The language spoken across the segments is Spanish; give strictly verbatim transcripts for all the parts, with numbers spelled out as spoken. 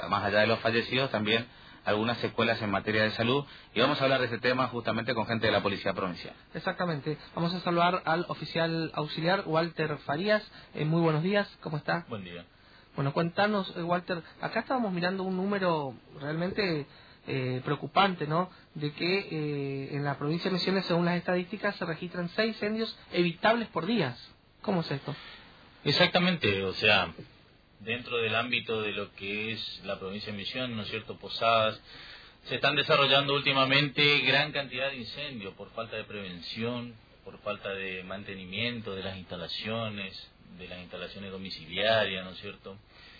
más allá de los fallecidos, también algunas secuelas en materia de salud, y vamos a hablar de este tema justamente con gente de la Policía Provincial. Exactamente. Vamos a saludar al oficial auxiliar Walter Farías. Eh, muy buenos días, ¿cómo está? Buen día. Bueno, cuéntanos, eh, Walter, acá estábamos mirando un número realmente eh, preocupante, ¿no? De que eh, en la provincia de Misiones, según las estadísticas, se registran seis incendios evitables por día. ¿Cómo es esto? Exactamente, o sea, dentro del ámbito de lo que es la provincia de Misiones, ¿no es cierto?, Posadas, se están desarrollando últimamente gran cantidad de incendios por falta de prevención, por falta de mantenimiento de las instalaciones, de las instalaciones domiciliarias, ¿no es cierto?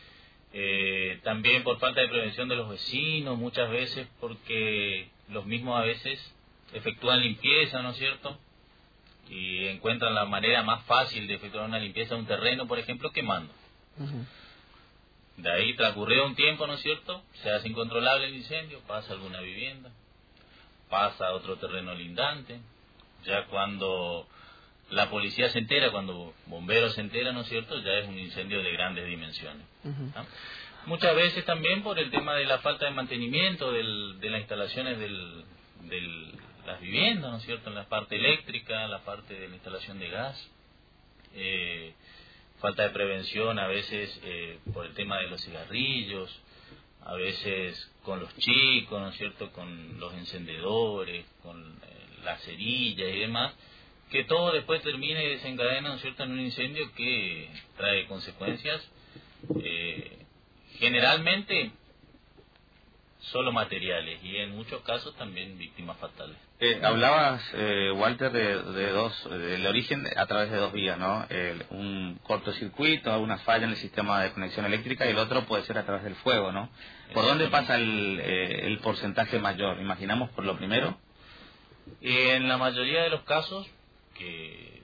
Eh, también por falta de prevención de los vecinos, muchas veces porque los mismos a veces efectúan limpieza, ¿no es cierto?, y encuentran la manera más fácil de efectuar una limpieza de un terreno, por ejemplo, quemando. Uh-huh. De ahí transcurrió un tiempo, ¿no es cierto?, se hace incontrolable el incendio, pasa a alguna vivienda, pasa a otro terreno lindante. Ya cuando la policía se entera, cuando bomberos se enteran, ¿no es cierto?, ya es un incendio de grandes dimensiones. Uh-huh. ¿No? Muchas veces también por el tema de la falta de mantenimiento del, de las instalaciones del, del, las viviendas, ¿no es cierto?, en la parte eléctrica, en la parte de la instalación de gas. Eh, falta de prevención a veces eh, por el tema de los cigarrillos, a veces con los chicos, ¿no es cierto?, con los encendedores, con eh, las cerillas y demás, que todo después termina y desencadena, ¿no es cierto?, en un incendio que trae consecuencias eh, generalmente solo materiales y en muchos casos también víctimas fatales. Eh, hablabas, eh, Walter, de, de dos, del origen a través de dos vías, ¿no? El, un cortocircuito, una falla en el sistema de conexión eléctrica, y el otro puede ser a través del fuego, ¿no? ¿Por dónde pasa el, eh, el porcentaje mayor? ¿Imaginamos por lo primero? En la mayoría de los casos, que,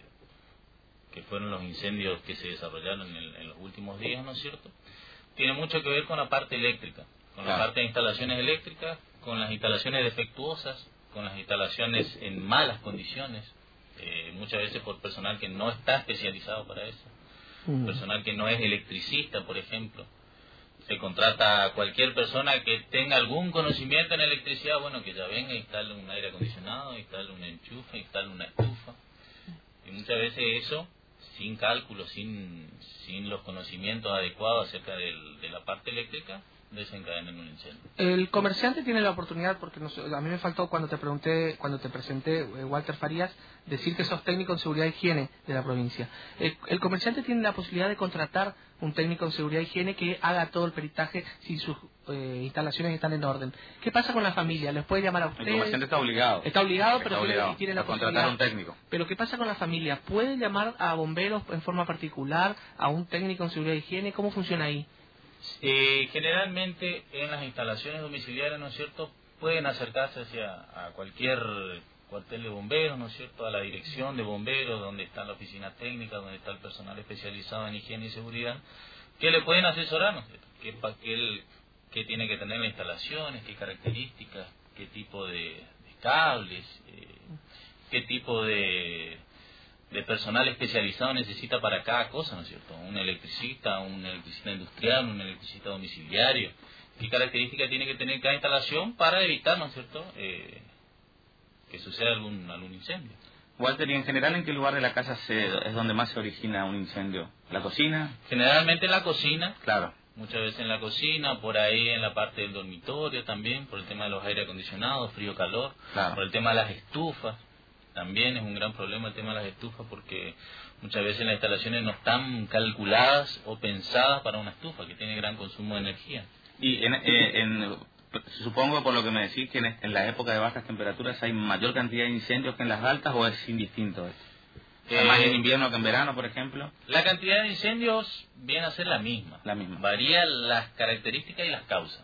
que fueron los incendios que se desarrollaron en, el, en los últimos días, ¿no es cierto?, tiene mucho que ver con la parte eléctrica, con claro. la parte de instalaciones eléctricas, con las instalaciones defectuosas, con las instalaciones en malas condiciones, eh, muchas veces por personal que no está especializado para eso, mm. personal que no es electricista, por ejemplo. Se contrata a cualquier persona que tenga algún conocimiento en electricidad, bueno, que ya venga, instale un aire acondicionado, instale un enchufe, instale una estufa. Y muchas veces eso, sin cálculo, sin, sin los conocimientos adecuados acerca del, de la parte eléctrica, desencadena en un incendio. El comerciante tiene la oportunidad, porque nos, a mí me faltó cuando te pregunté, cuando te presenté, eh, Walter Farías, decir que sos técnico en seguridad e higiene de la provincia. El, el comerciante tiene la posibilidad de contratar un técnico en seguridad e higiene que haga todo el peritaje si sus eh, instalaciones están en orden. ¿Qué pasa con la familia? ¿Les puede llamar a ustedes? El comerciante está obligado. Está obligado, está pero obligado tiene, tiene la a contratar posibilidad. a un técnico. Pero ¿qué pasa con la familia? ¿Puede llamar a bomberos en forma particular, a un técnico en seguridad e higiene? ¿Cómo funciona ahí? Eh, generalmente en las instalaciones domiciliarias, ¿no es cierto?, pueden acercarse hacia a cualquier cuartel de bomberos, ¿no es cierto?, a la dirección de bomberos, donde está la oficina técnica, donde está el personal especializado en higiene y seguridad, que le pueden asesorar, ¿no es cierto?, qué, qué, qué tiene que tener las instalaciones, qué características, qué tipo de, de cables, eh, qué tipo de... de personal especializado necesita para cada cosa, ¿no es cierto? Un electricista, un electricista industrial, un electricista domiciliario. ¿Qué características tiene que tener cada instalación para evitar, ¿no es cierto?, eh, que suceda algún algún incendio. Walter, ¿y en general en qué lugar de la casa se, es donde más se origina un incendio? ¿La cocina? Generalmente en la cocina. Claro. Muchas veces en la cocina, por ahí en la parte del dormitorio también, por el tema de los aire acondicionados, frío-calor, claro. por el tema de las estufas. También es un gran problema el tema de las estufas porque muchas veces las instalaciones no están calculadas o pensadas para una estufa que tiene gran consumo de energía. Y en, eh, en, supongo por lo que me decís que en, en la época de bajas temperaturas hay mayor cantidad de incendios que en las altas, ¿o es indistinto esto? Eh, ¿Más en invierno que en verano, por ejemplo? La cantidad de incendios viene a ser la misma. La misma. Varía las características y las causas.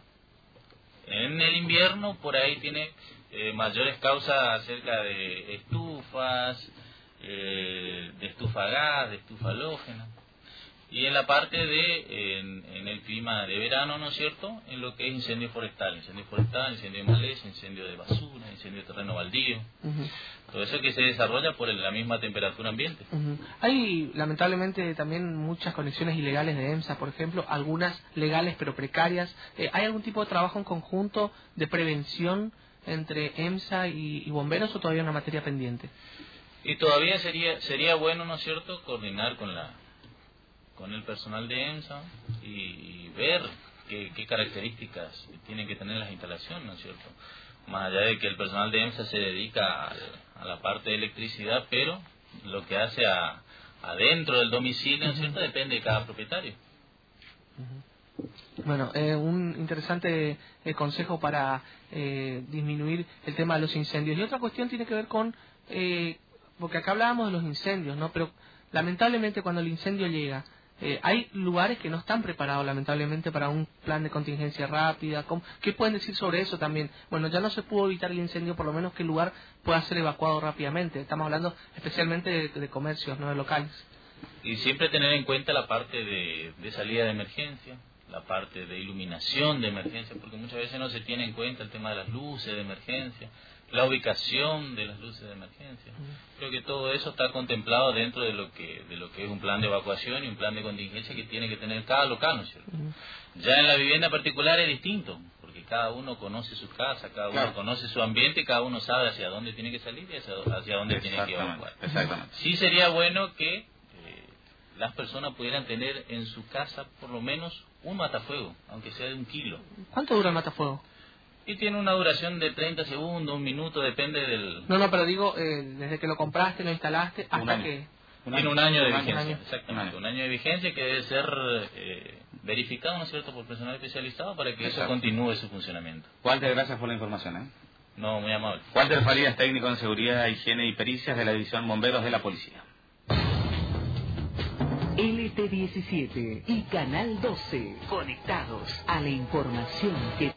En el invierno por ahí tiene eh, mayores causas acerca de estufas, eh, de estufa a gas, de estufa halógena. y en la parte de, en, en el clima de verano, ¿no es cierto?, en lo que es incendio forestal, incendio forestal, incendio de maleza, incendio de basura, incendio de terreno baldío, uh-huh. todo eso que se desarrolla por la misma temperatura ambiente. Uh-huh. Hay, lamentablemente, también muchas conexiones ilegales de EMSA, por ejemplo, algunas legales pero precarias. Eh, ¿Hay algún tipo de trabajo en conjunto de prevención entre EMSA y, y bomberos o todavía una materia pendiente? Y todavía sería sería bueno, ¿no es cierto?, coordinar con la con el personal de EMSA y, y ver qué, qué características tienen que tener las instalaciones, ¿no es cierto? Más allá de que el personal de EMSA se dedica a, a la parte de electricidad, pero lo que hace a, adentro del domicilio, ¿no es cierto?, depende de cada propietario. Bueno, eh, un interesante eh, consejo para eh, disminuir el tema de los incendios. Y otra cuestión tiene que ver con, eh, porque acá hablábamos de los incendios, ¿no? Pero lamentablemente cuando el incendio llega, Eh, hay lugares que no están preparados, lamentablemente, para un plan de contingencia rápida. ¿Cómo? ¿Qué pueden decir sobre eso también? Bueno, ya no se pudo evitar el incendio, por lo menos que el lugar pueda ser evacuado rápidamente. Estamos hablando especialmente de, de comercios, no de locales. Y siempre tener en cuenta la parte de, de salida de emergencia, la parte de iluminación de emergencia, porque muchas veces no se tiene en cuenta el tema de las luces de emergencia, la ubicación de las luces de emergencia. Uh-huh. Creo que todo eso está contemplado dentro de lo que de lo que es un plan de evacuación y un plan de contingencia que tiene que tener cada local, ¿no es cierto? Uh-huh. Ya en la vivienda particular es distinto, porque cada uno conoce su casa, cada uno claro. conoce su ambiente, cada uno sabe hacia dónde tiene que salir y hacia, hacia dónde tiene que evacuar. Exactamente. Sí sería bueno que eh, las personas pudieran tener en su casa por lo menos un matafuego, aunque sea de un kilo. ¿Cuánto dura el matafuego? Y tiene una duración de treinta segundos, un minuto, depende del... No, no, pero digo, eh, desde que lo compraste, lo instalaste, hasta un que... Un tiene un año de un vigencia, año. exactamente. Un año. un año de vigencia que debe ser eh, verificado, ¿no es cierto?, por personal especializado para que Exacto. eso continúe su funcionamiento. Walter, gracias por la información, ¿eh? No, muy amable. Walter Farías, técnico en seguridad, higiene y pericias de la División Bomberos de la Policía. L T diecisiete y Canal doce, conectados a la información que